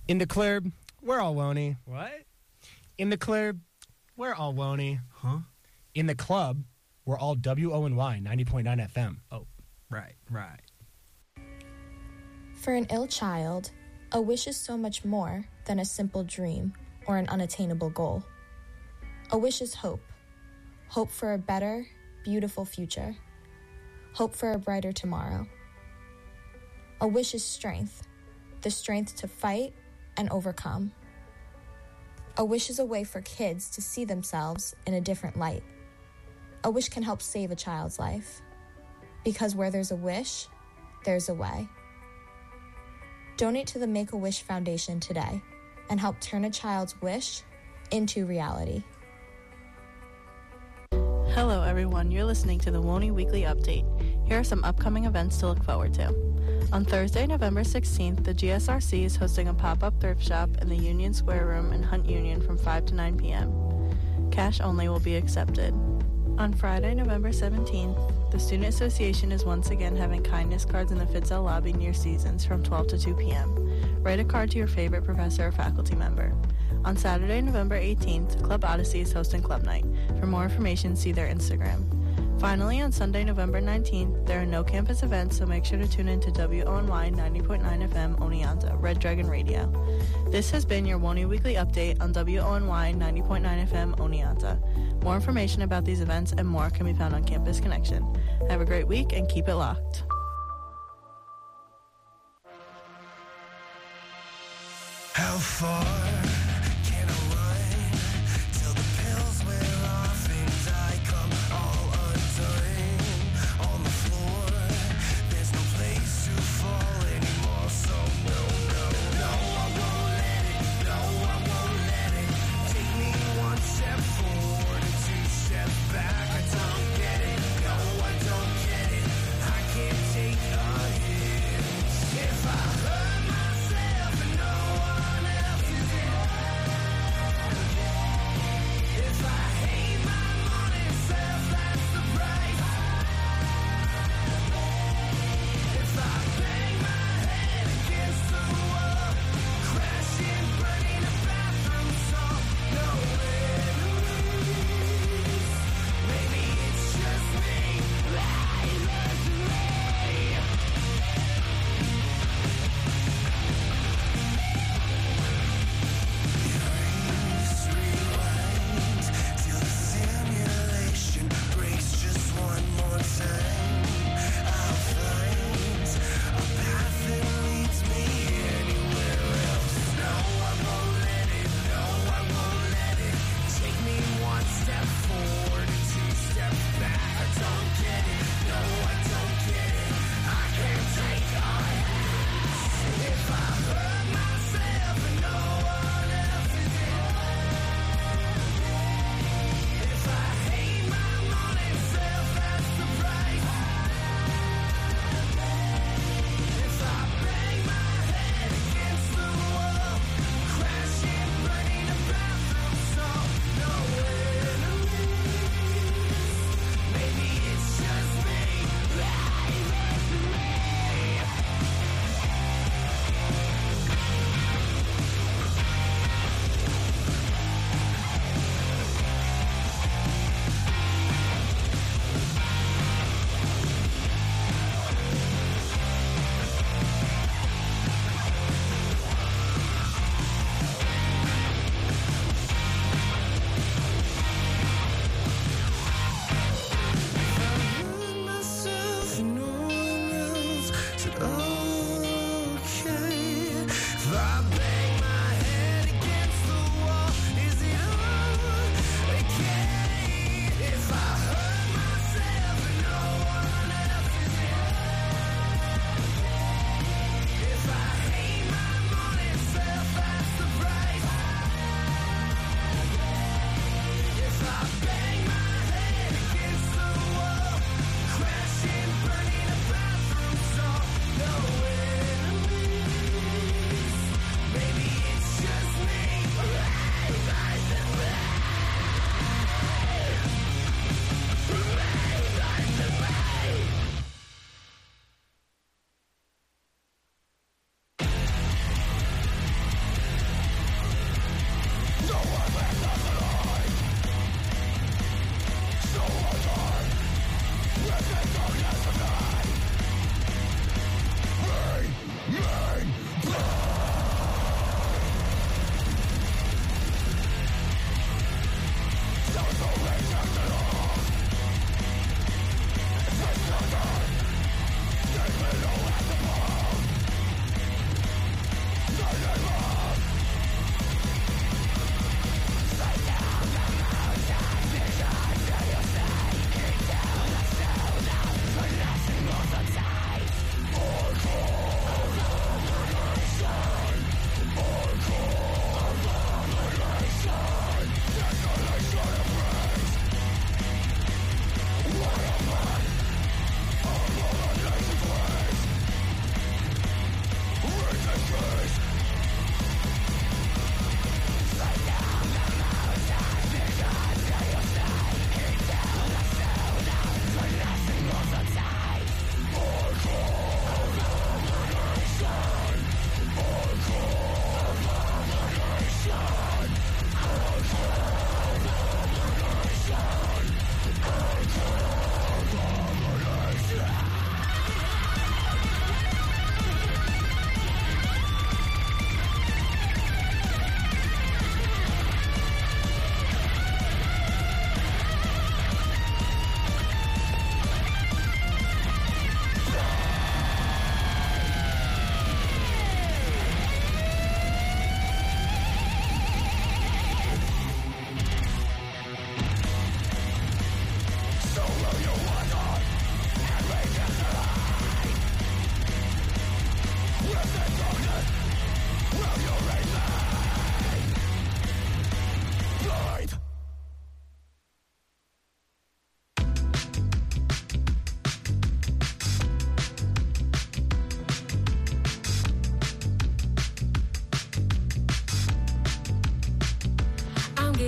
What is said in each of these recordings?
In the club, we're all wony. What? In the club, we're all wony. Huh? In the club, we're all WONY 90.9 FM. Oh, right. For an ill child, a wish is so much more than a simple dream or an unattainable goal. A wish is hope. Hope for a better, beautiful future. Hope for a brighter tomorrow. A wish is strength, the strength to fight and overcome. A wish is a way for kids to see themselves in a different light. A wish can help save a child's life. Because where there's a wish, there's a way. Donate to the Make-A-Wish Foundation today and help turn a child's wish into reality. Hello everyone, you're listening to the WONY Weekly Update. Here are some upcoming events to look forward to. On Thursday, November 16th, the GSRC is hosting a pop-up thrift shop in the Union Square Room in Hunt Union from 5 to 9 p.m. Cash only will be accepted. On Friday, November 17th, the Student Association is once again having kindness cards in the Fitzel lobby near Seasons from 12 to 2 p.m. Write a card to your favorite professor or faculty member. On Saturday, November 18th, Club Odyssey is hosting Club Night. For more information, see their Instagram. Finally, on Sunday, November 19th, there are no campus events, so make sure to tune in to WONY 90.9 FM Oneonta, Red Dragon Radio. This has been your WONY Weekly Update on WONY 90.9 FM Oneonta. More information about these events and more can be found on Campus Connection. Have a great week and keep it locked. How far can I run till the pills wear off and I come all undone on the floor? There's no place to fall anymore, so no, I won't let it, no, I won't let it take me one step forward and two steps back. I don't get it, no, I don't get it, I can't take a hit. If I hurt myself and no one else is in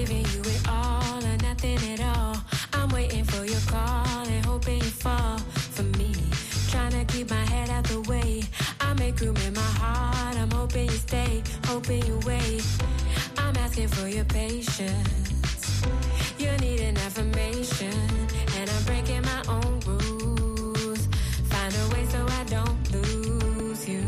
giving you it all or nothing at all. I'm waiting for your call and hoping you fall for me. Trying to keep my head out the way. I make room in my heart. I'm hoping you stay, hoping you wait. I'm asking for your patience. You need an affirmation, and I'm breaking my own rules. Find a way so I don't lose you.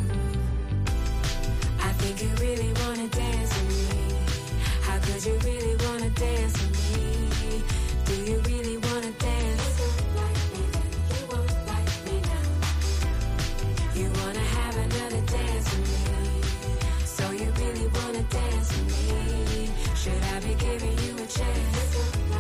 I think you really wanna dance with me. How could you really wanna dance with me? Do you really wanna dance? You won't like me now. You wanna have another dance with me. So you really wanna dance with me. Should I be giving you a chance?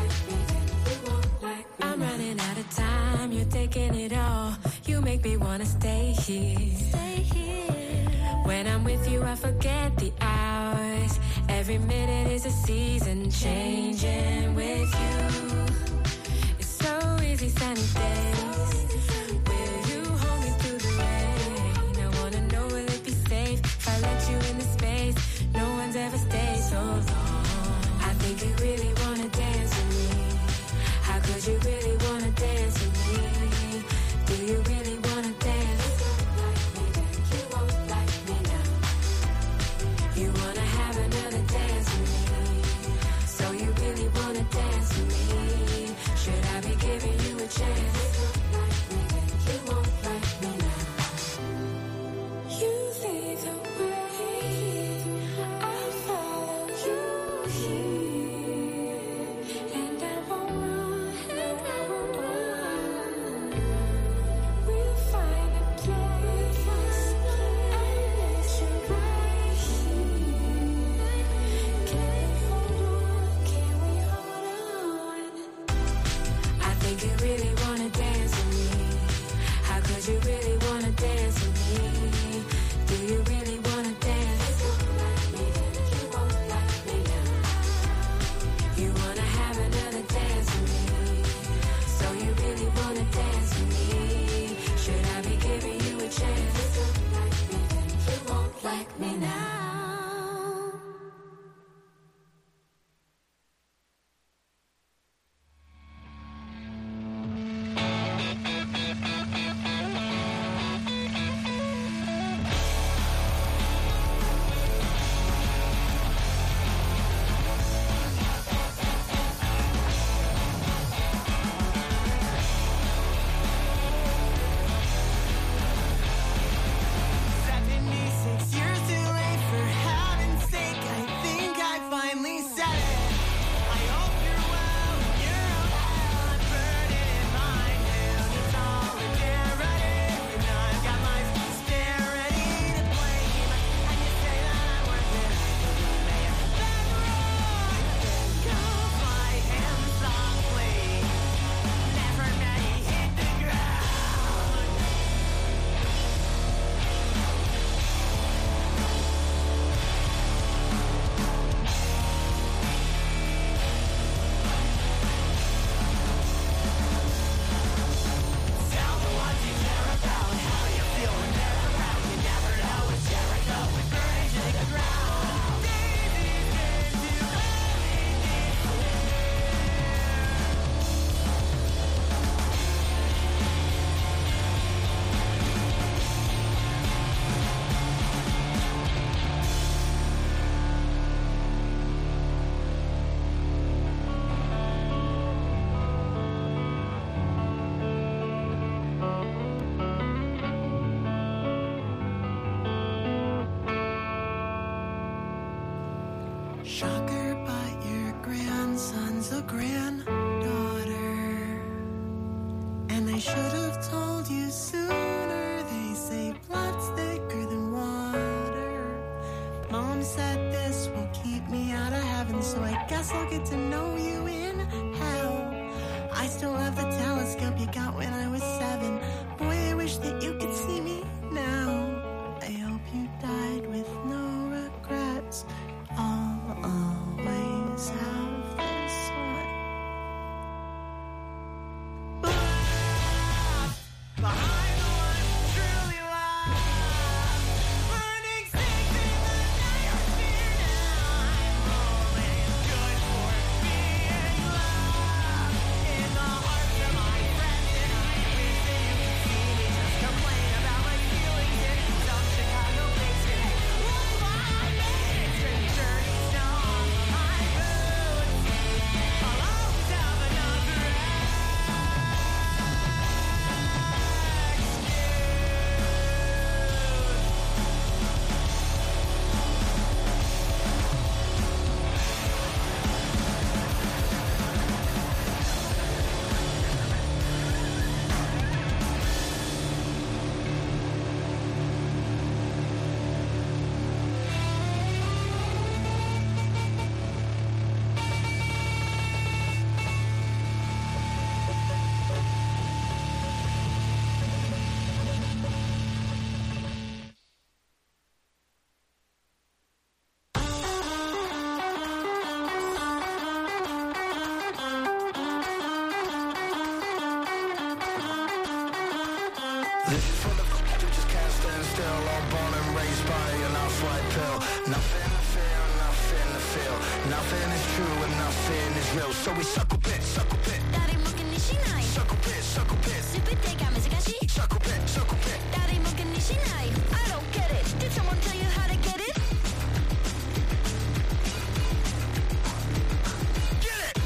I'm running out of time, you're taking it all. You make me wanna stay here. Stay here. When I'm with you, I forget the hours. Every minute is a season changing with you. It's so easy sunny days. Will you hold me through the rain? I wanna know, will it be safe if I let you in the space? No one's ever stayed so long. I think you really wanna dance with me. How could you really wanna dance with me? Do you really wanna dance? You won't like me now. You wanna have another dance with me. So you really wanna dance with me. Should I be giving you a chance? You won't like me now. You lead the way. I'll follow you here. And I won't run, no, I won't run. We'll find a place and let you right here. Can we hold on? Can we hold on? I think you really wanna dance with me. How could you really wanna dance with me? Do you really wanna dance? You won't like me now. You wanna have another dance with me. So you really wanna dance with me. Should I be giving you a chance? You won't like me now. Shocker, but your grandson's a granddaughter. And I should have told you sooner. They say blood's thicker than water. Mom said this will keep me out of heaven, so I guess I'll get to know you in hell. I still have the telescope you got when I was 7. Boy, I wish that you could see me now. I hope you died with no regrets. I'll always have this one. Behind the one truly love, burning sticks in the night. Fear now I'm rolling good for this white pill. Nothing to feel, nothing to feel. Nothing is true and nothing is real. So we suckle bit, suckle bit. 誰も気にしない Suckle bit, suckle bit. 全てが難しい Suckle bit, suckle bit. 誰も気にしない I don't get it Did someone tell you how to get it? Get it!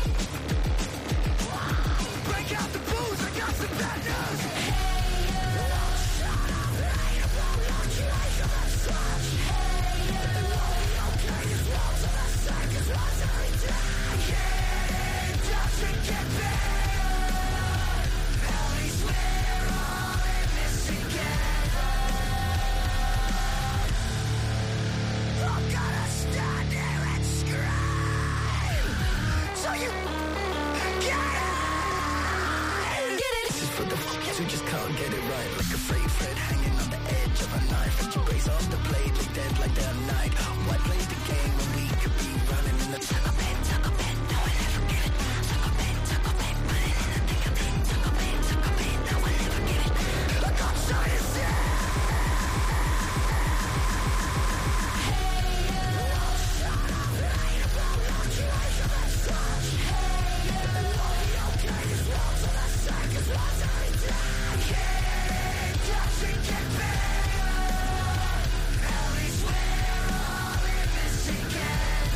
Break out the booze, I got some bad news. Doesn't get better. At least we're all in this together. I'm gonna stand here and scream so you get it. Get it. This is for the fuckers who just can't get it right. Like a frayed thread hanging on the edge of a knife. As you brace off the blade, lay dead like they're night. Why play the game when we could be running in the tuckle bed, no one ever get it. Tuckle bed, running in the thick of it. Tuckle bed, no one ever get it. I got science, yeah. Doesn't get better. At least we're all in this together.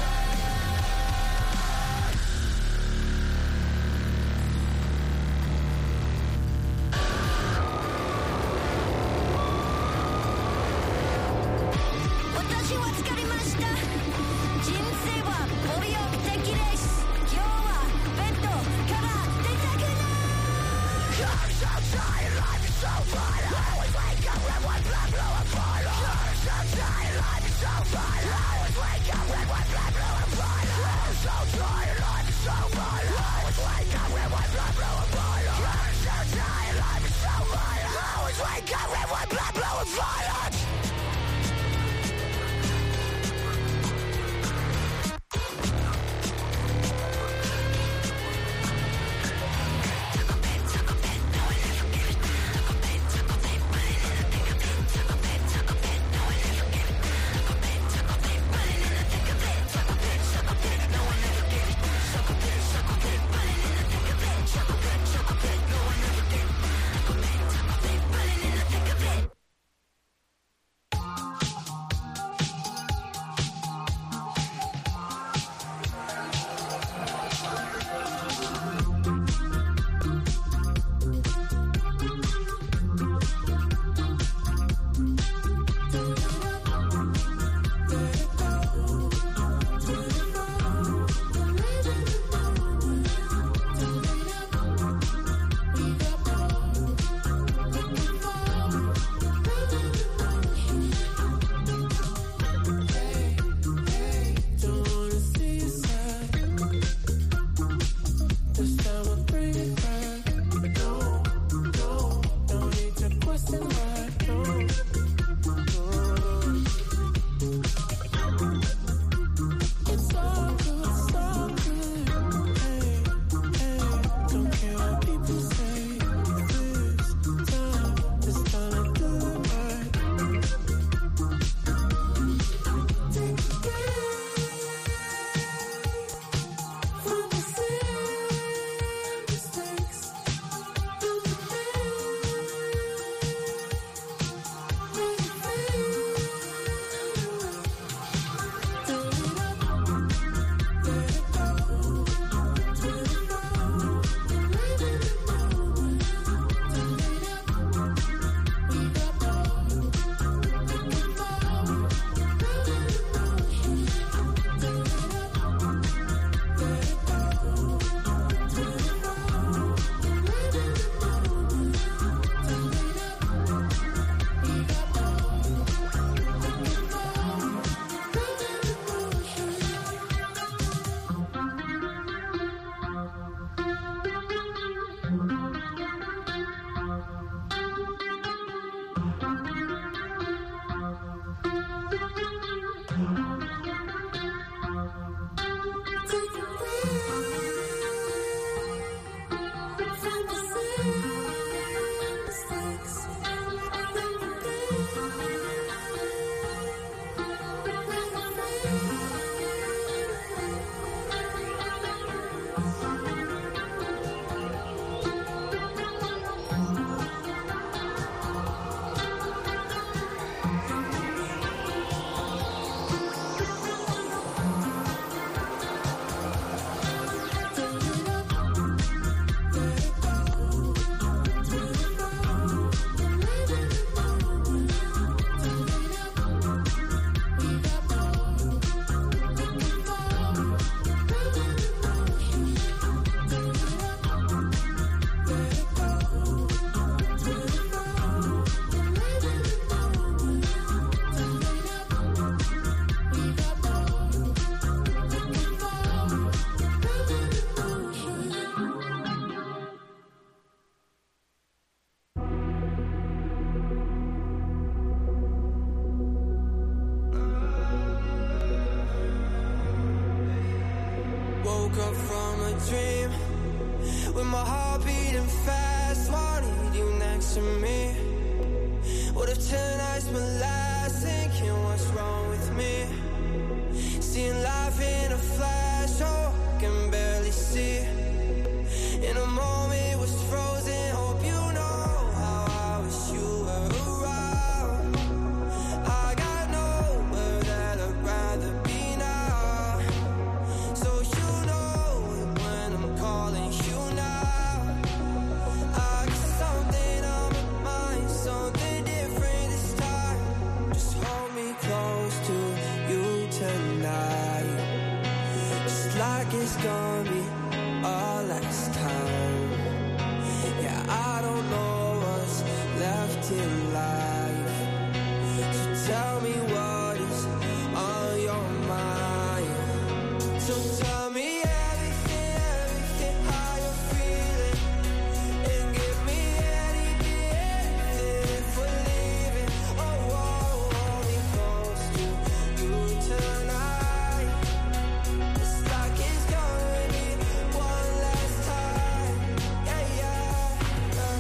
woke up from a dream with my heart beating fast, wanted you next to me. What if tonight's my last? Thinking what's wrong with me? Seeing life in a flash, oh, I can barely see. In a moment it was frozen. Hope you know how I wish you were around. I got nowhere that I'd rather be now. So you know it when I'm calling you now. I got something on my mind, something different this time. Just hold me close to you tonight, just like it's gonna be our last time. Yeah, I don't know what's left in life, so tell me what is on your mind. So tell me everything, everything, how you're feeling, and give me anything if we're leaving. Oh, hold me close to you tonight. It's like it's gonna be one last time. Yeah, yeah, yeah.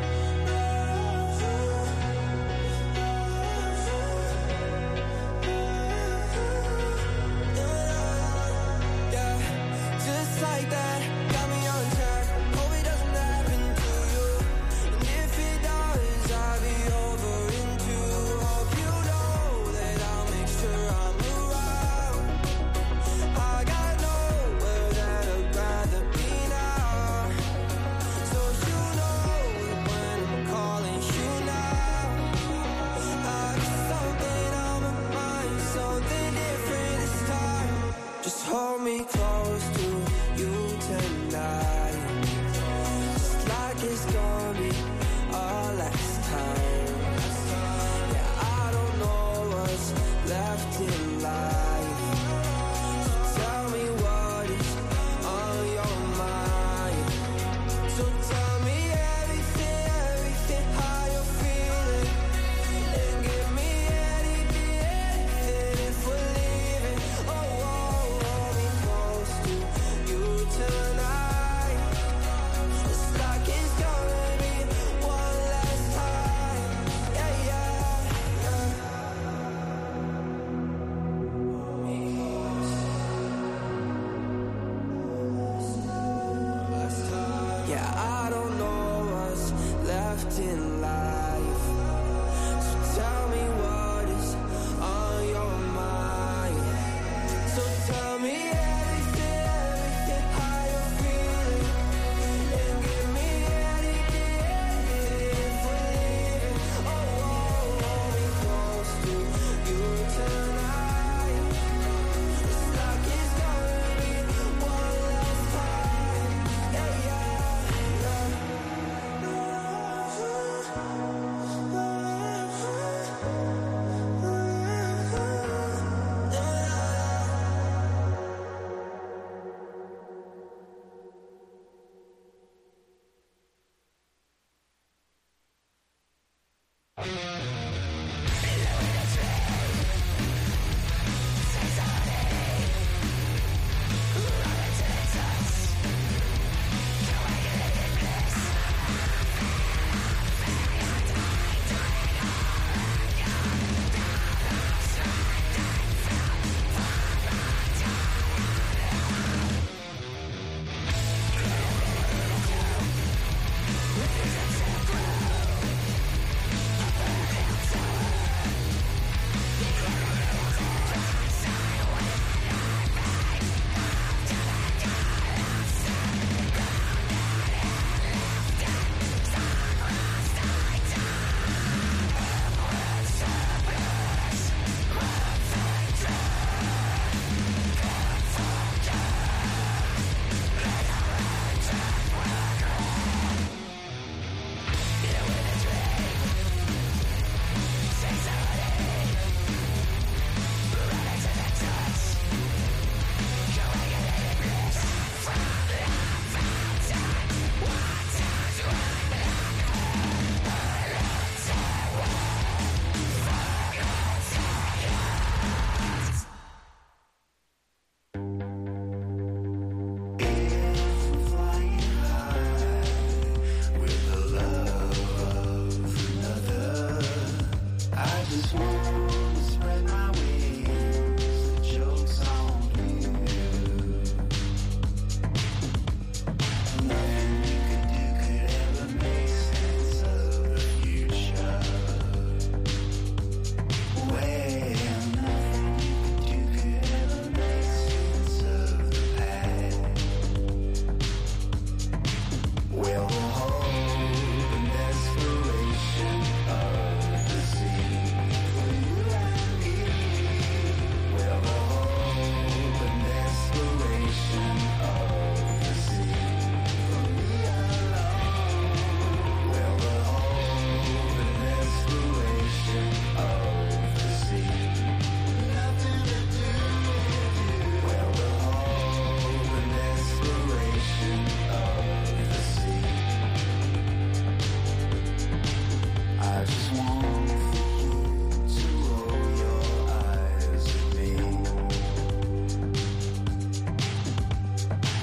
Yeah, just like that, got me on track. Hope it doesn't happen to you, and if it does, I'll be over in two. Hope you know that I'll make sure I'm around. I got nowhere that I'd rather be now. So you know it when I'm calling you now. I got something on my mind, something different this time. Just hold me close to you tonight, just like it's gonna be our last time. Yeah, I don't know what's left in life, so tell me what is on your mind. So tell me everything, everything, how you're feeling, and give me anything if we're leaving. Oh, hold me close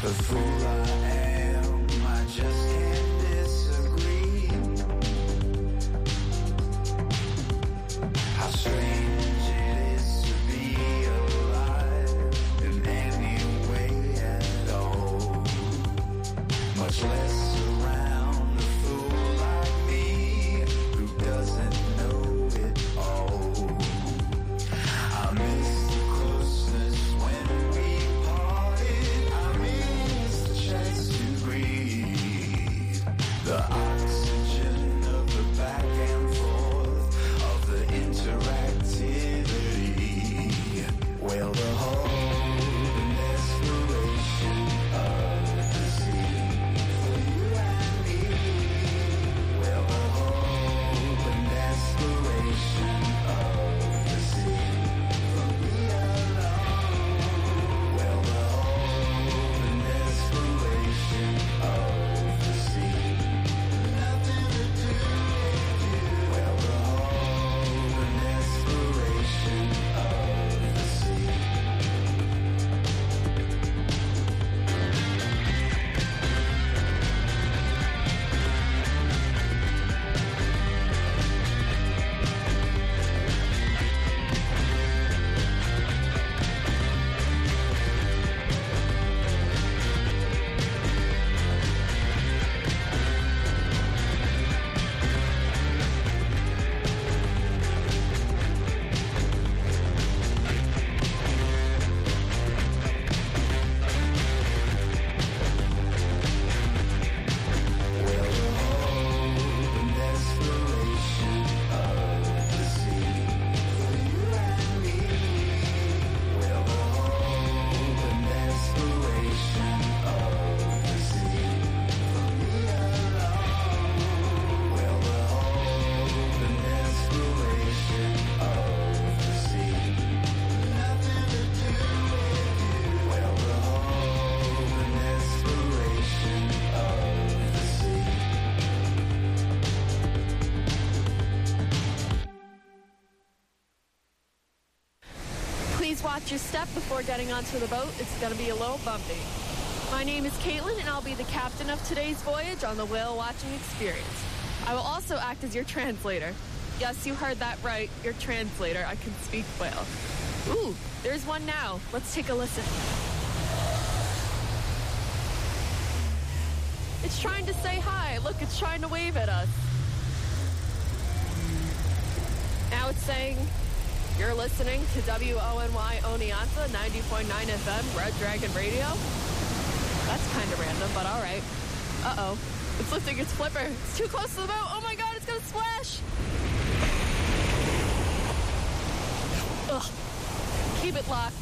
The fool I am, I just can't disagree. How strange it is to be alive in any way at all, much less around a fool like me who doesn't know it all. I miss the closeness when we parted. I miss the chance to breathe, the oxygen of the back and forth of the interactivity. Well, the hope and desperation of the sea for you and me. Well, the hope and desperation of the sea for me alone. Well, the hope and desperation of the sea, nothing to do with you. Well, the hope and desperation of the sea. Please watch your step before getting onto the boat. It's going to be a little bumpy. My name is Caitlin, and I'll be the captain of today's voyage on the whale watching experience. I will also act as your translator. Yes, you heard that right. Your translator. I can speak whale. Ooh, there's one now. Let's take a listen. It's trying to say hi. Look, it's trying to wave at us. Now it's saying, you're listening to WONY Oneonta 90.9 FM, Red Dragon Radio. That's kind of random, but all right. Uh-oh. It's lifting its flipper. It's too close to the boat. Oh my God, it's going to splash. Ugh. Keep it locked.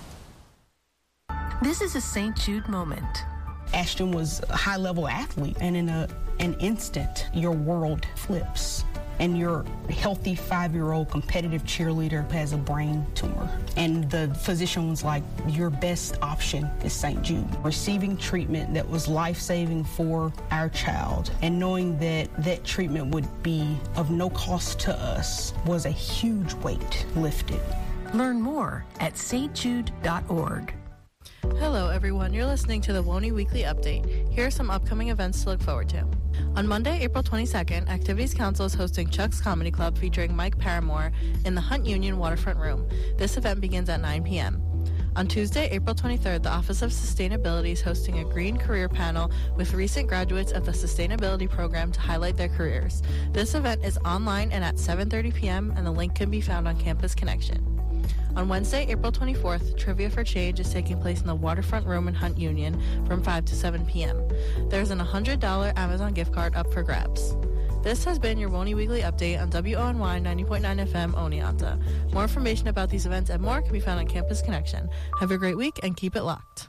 This is a St. Jude moment. Ashton was a high-level athlete, and in an instant, your world flips. And your healthy 5-year-old competitive cheerleader has a brain tumor. And the physician was like, your best option is St. Jude. Receiving treatment that was life-saving for our child and knowing that that treatment would be of no cost to us was a huge weight lifted. Learn more at stjude.org. Hello, everyone. You're listening to the WONY Weekly Update. Here are some upcoming events to look forward to. On Monday, April 22nd, Activities Council is hosting Chuck's Comedy Club featuring Mike Paramore in the Hunt Union Waterfront Room. This event begins at 9 p.m. On Tuesday, April 23rd, the Office of Sustainability is hosting a Green Career Panel with recent graduates of the Sustainability Program to highlight their careers. This event is online and at 7:30 p.m., and the link can be found on Campus Connection. On Wednesday, April 24th, Trivia for Change is taking place in the Waterfront Room in Hunt Union from 5 to 7 p.m. There's an $100 Amazon gift card up for grabs. This has been your WONY Weekly Update on WONY 90.9 FM Oneonta. More information about these events and more can be found on Campus Connection. Have a great week and keep it locked.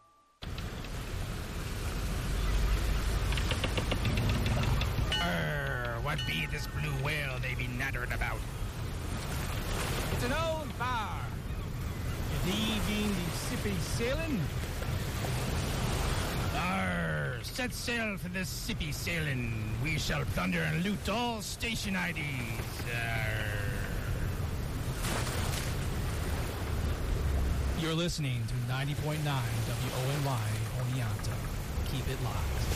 What be this blue whale they be nattering about? It's an old bar. Thee being the sippy sailing? Arr, set sail for the sippy sailing. We shall plunder and loot all station IDs. Arr. You're listening to 90.9 WONY Oneonta. Keep it locked.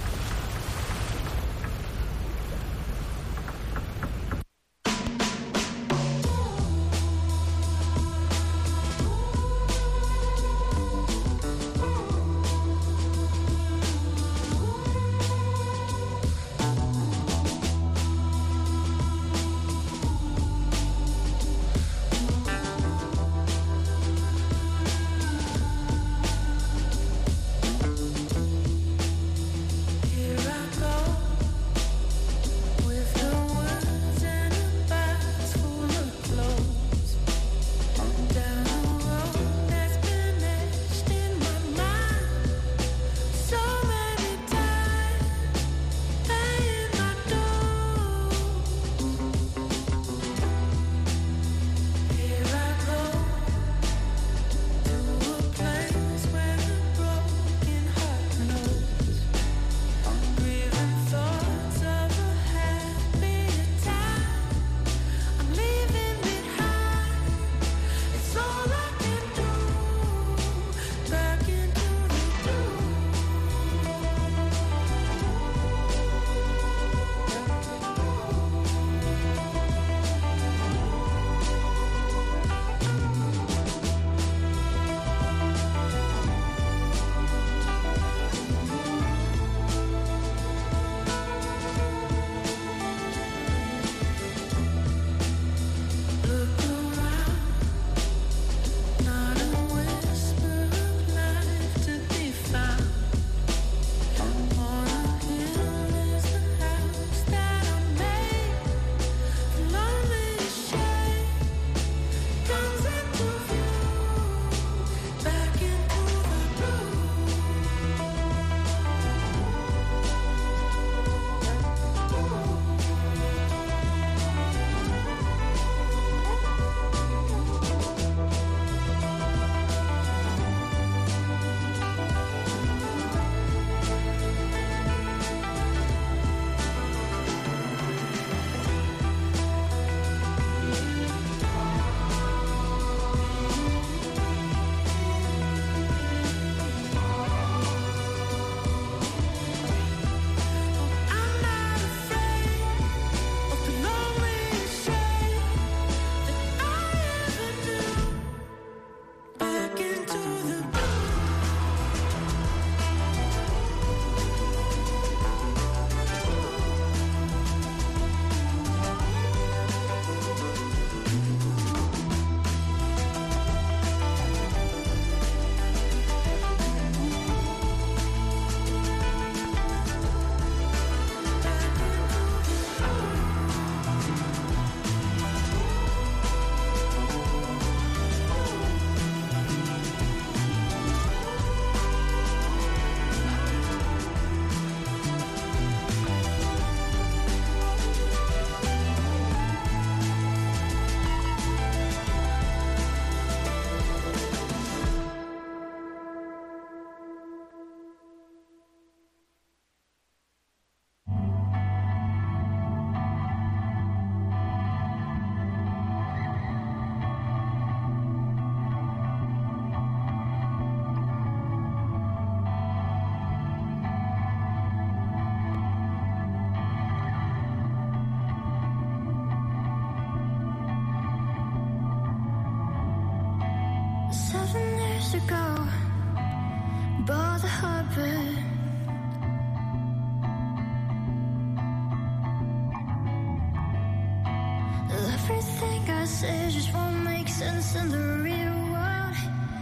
In the real world,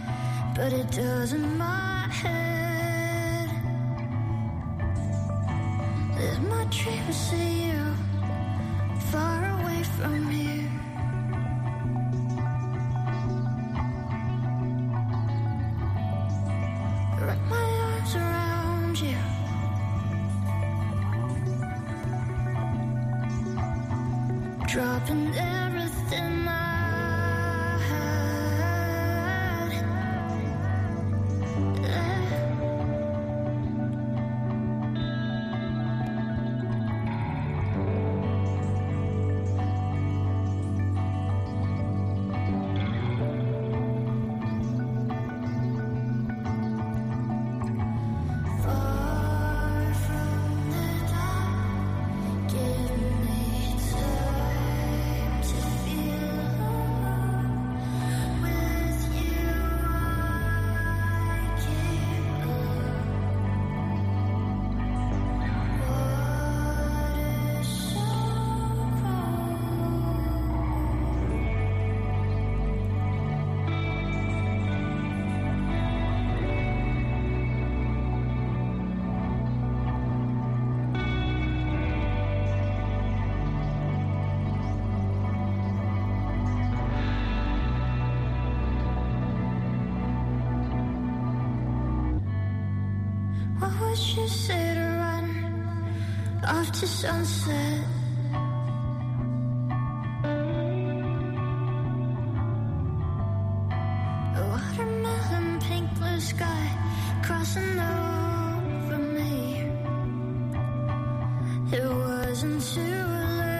but it does in my head. There's my dream to see you far away from here. Wrap my arms around you, dropping everything I had. What would you say to run off to sunset? A watermelon pink blue sky crossing over me. It wasn't too late.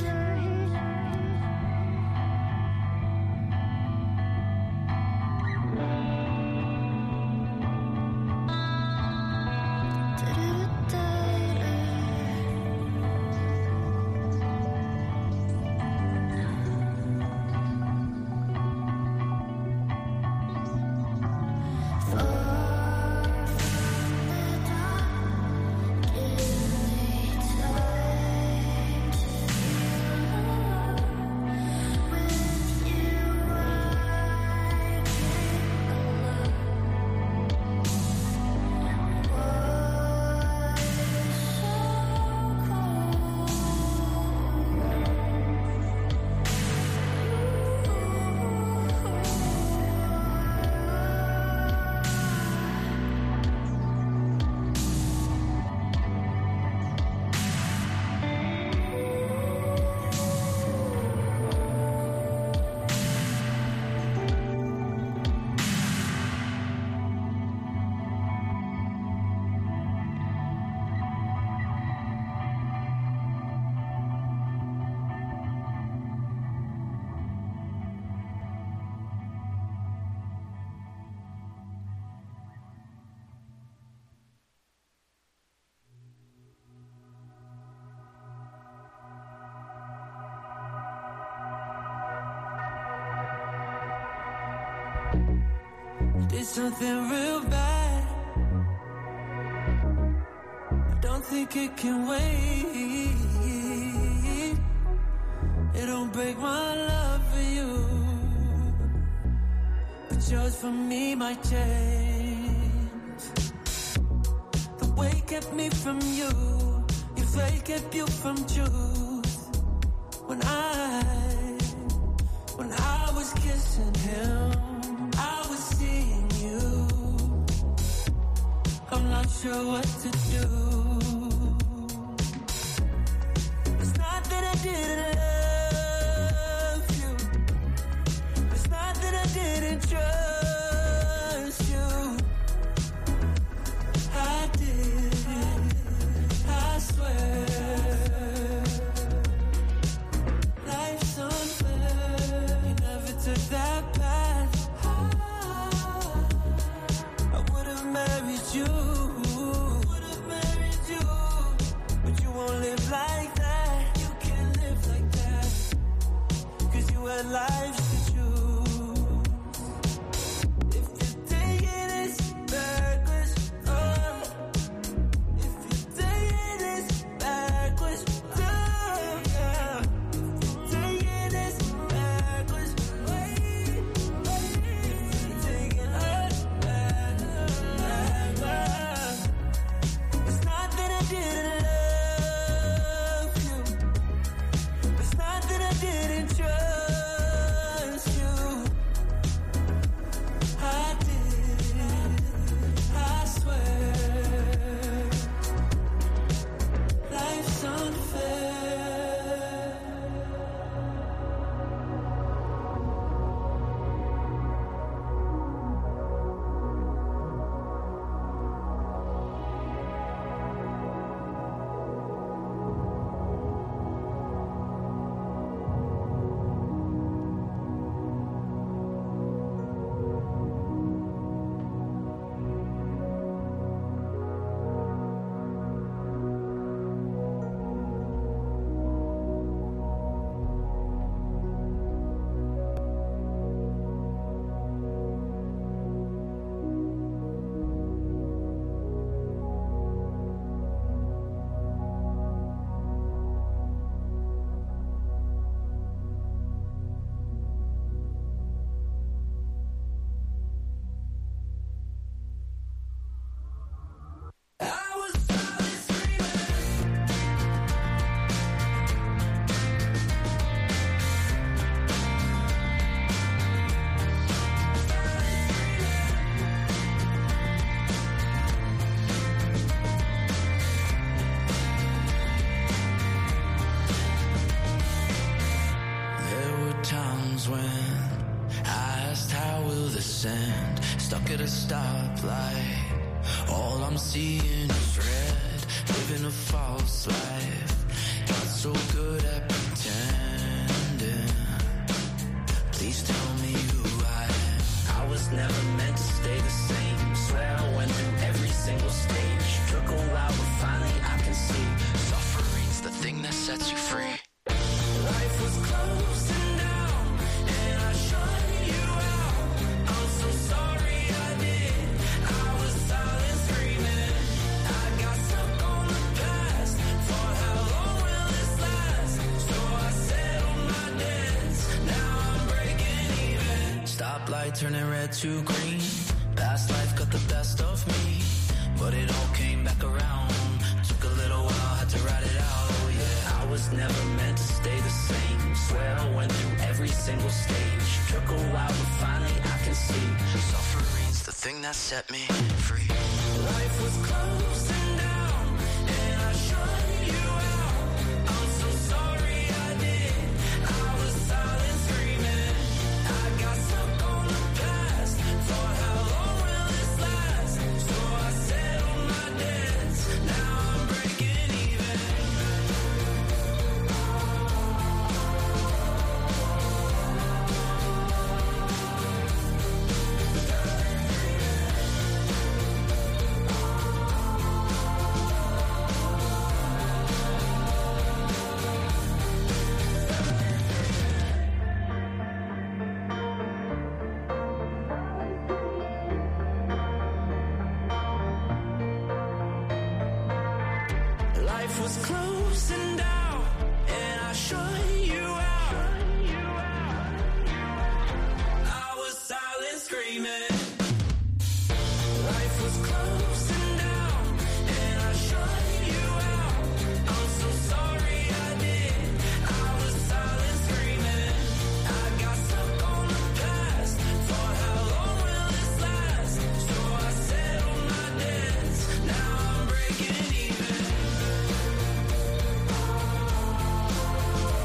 Did something real bad. I don't think it can wait. It don't break my love for you, but yours for me might change. The way kept me from you, your fate kept you from truth. When I was kissing him, I was seeing you. I'm not sure what to do. It's not that I didn't love you. It's not that I didn't trust you. I did, I swear. Life's unfair. You never took that path. I would have married you, but you won't live like that. You can't live like that, 'cause you had lives to choose. If you're taking this backwards, if you're taking this backwards, yeah. If you're taking this backwards, wait. If you're taking us backwards. sand, stuck at a stoplight. All I'm seeing is red, living a false life. Got so good at pretending. Please tell me who I am. I was never meant to stay the same. Swear I went through every single stage. Took a while, but finally I can see. Suffering's the thing that sets you free. Life was closing down, and I shut you out. I'm so sorry I did. I was silent screaming. I got stuck on the past. Thought, how long will this last? So I settled my debts. Now I'm breaking even. Stoplight turning red to green. Past life got the best of me, but it all came back around. Took a little while, had to ride it out. Oh yeah, I was never meant to stay the same. Swear I went through every single stage. Took a while, but finally I can see. Suffering's the thing that set me free. Life was closing down, and I shut you out. I'm so sorry I did. I was silent screaming. I got stuck on the past. Thought, how long will this last? So I settled my debts. Now I'm breaking even. Life was closing down, and I shut you out. I was silent screaming. Life was closing down, and I shut you out. I'm so sorry I did. I was silent screaming. I got stuck on the past. Thought, how long will this last? So I settled my debts. Now I'm breaking even.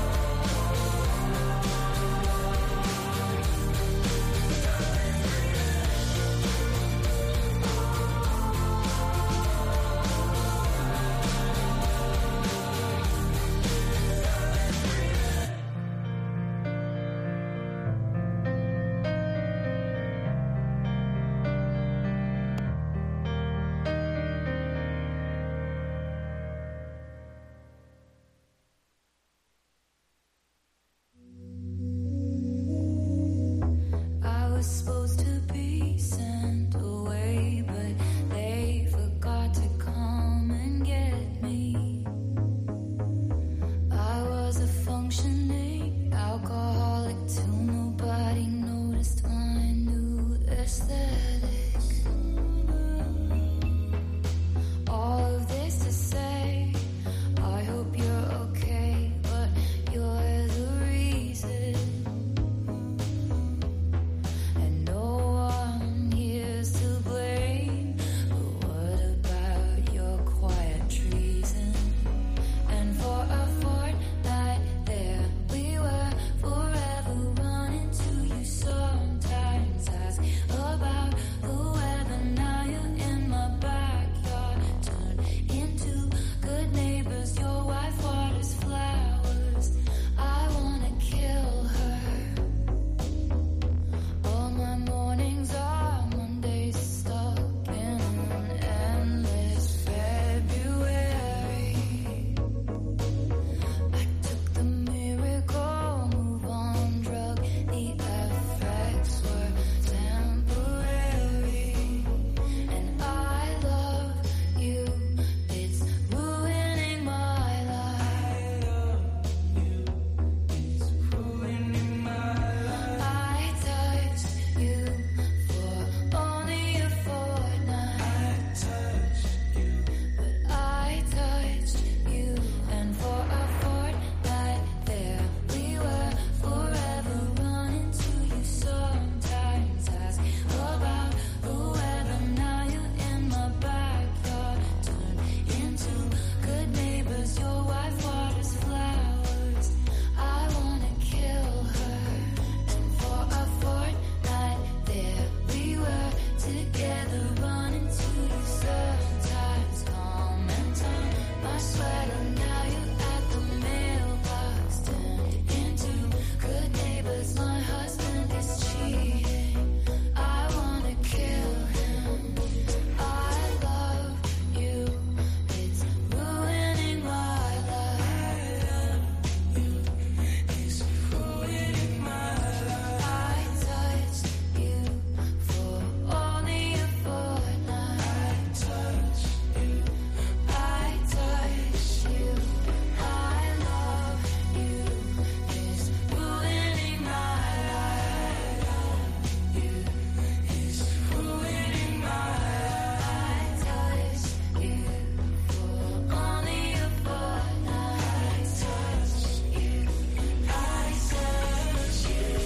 rather run into you sometimes. Calm and time, my sweater. Now you at the mailbox, turned into good neighbors. My husband is cheating. I wanna kill him. I love you. It's ruining my life. It's ruining my life. I touched you for only a fortnight. I touched you. I touched you. I love you. It's ruining my life. You. It's ruining my life. I touched you for only a fortnight. I touched you. I touched you.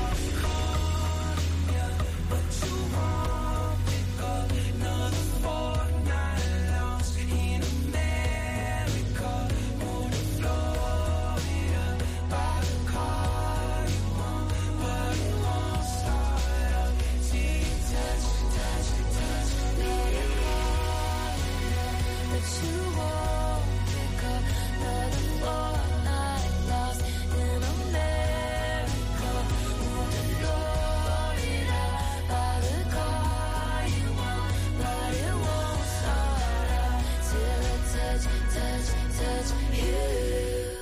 But you won't pick up another fortnight lost in America or in Florida. By the car you want, but it won't start up. See, touch, let it fall. But you won't pick up another fortnight lost in America or in Florida. By the car you want, but it won't start up till I touch you.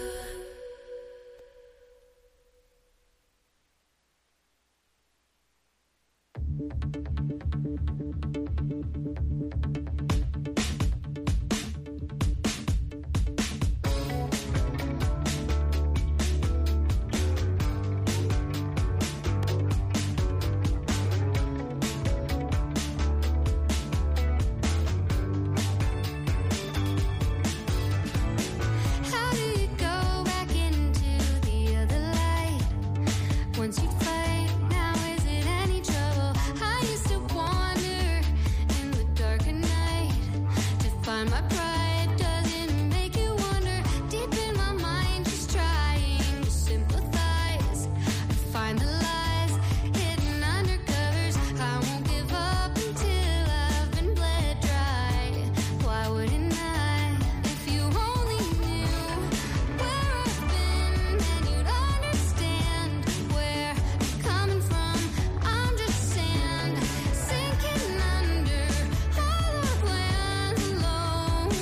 How do you go back into the other light? Once you fight, now is it any trouble? I used to wander in the dark at night to find my pride. Doesn't make you wonder. Deep in my mind, just trying to sympathize. I find the lies hidden under covers. I won't give up until I've been bled dry. Why wouldn't I? If you only knew where I've been, then you'd understand where I'm coming from. I'm just sand sinking under hollow lands alone.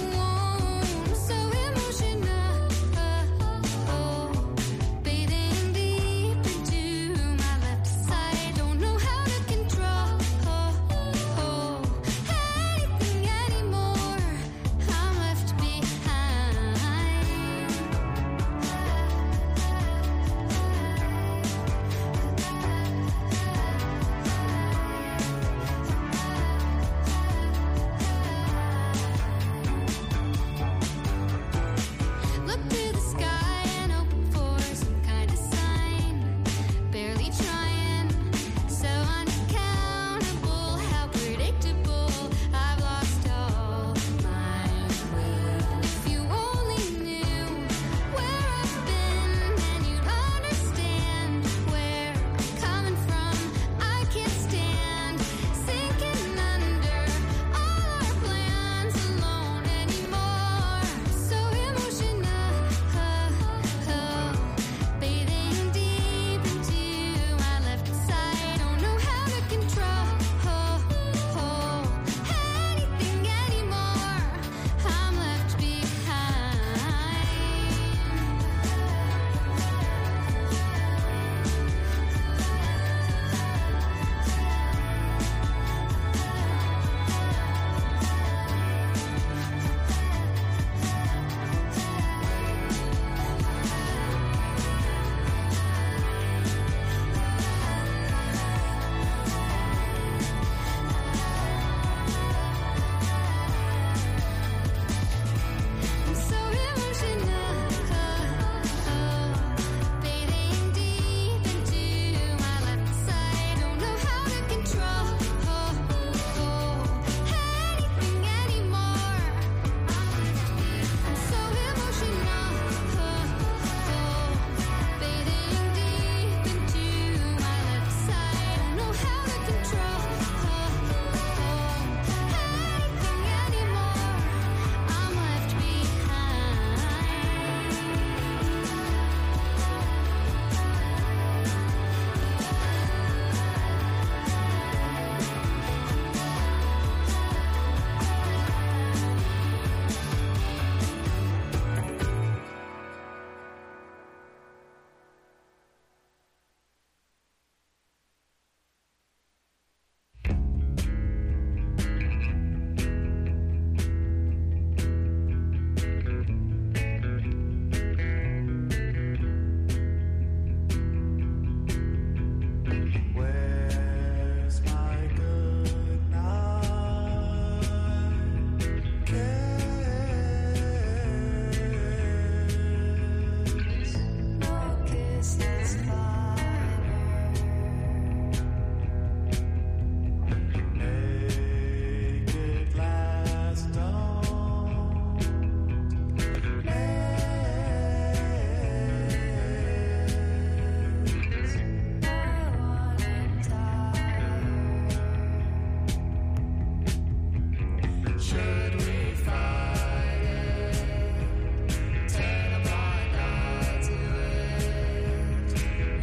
Should we fight it? Turn a blind eye to it.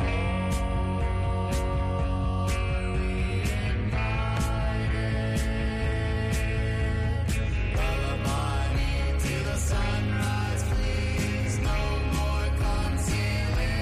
Are we invited? Lullaby me to the sunrise, please. No more concealing.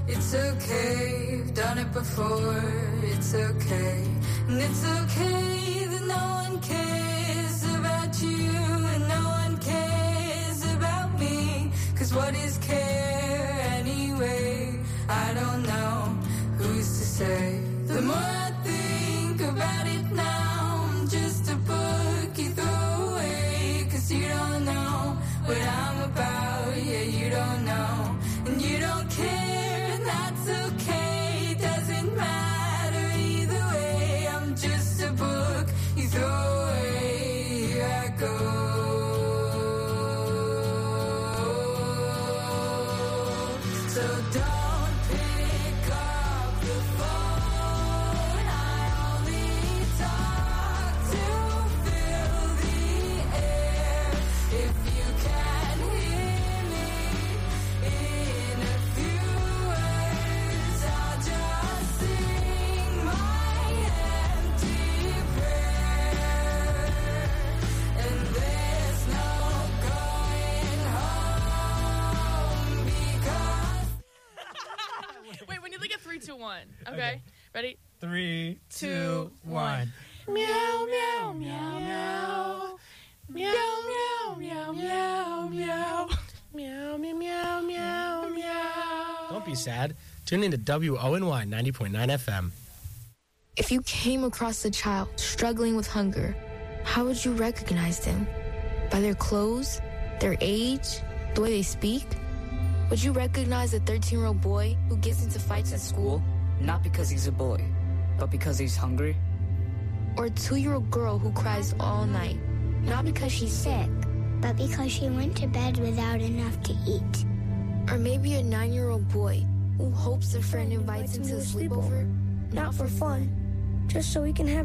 It's okay, you've done it before. It's okay, and it's okay that no one cares about you and no one cares about me. 'Cause what is care anyway? I don't know, who's to say? The more I think about it now, I'm just a book you throw away. 'Cause you don't know what I'm about, yeah, you don't know, and you don't care, and that's okay, doesn't matter either way. I'm just a book you throw away, here I go. So don't pick up the phone, I only talk to fill the air. If you can hear me in a few words, I'll just sing my empty prayer. And there's no going home because Wait, we need like a 3, 2, 1. Okay. Ready? 3, 2, 2, 1. Meow, meow, meow, meow. Meow, meow, meow, meow, meow. Meow, meow, meow, meow, meow. Don't be sad. Tune into WONY 90.9 FM. If you came across a child struggling with hunger, how would you recognize them? By their clothes, their age, the way they speak? Would you recognize a 13-year-old boy who gets into fights at school? Not because he's a boy, but because he's hungry. Or a 2-year-old girl who cries all night? Not because she's sick, but because she went to bed without enough to eat. Or maybe a 9-year-old boy who hopes a friend invites him to a sleepover? Not for fun, just so he can have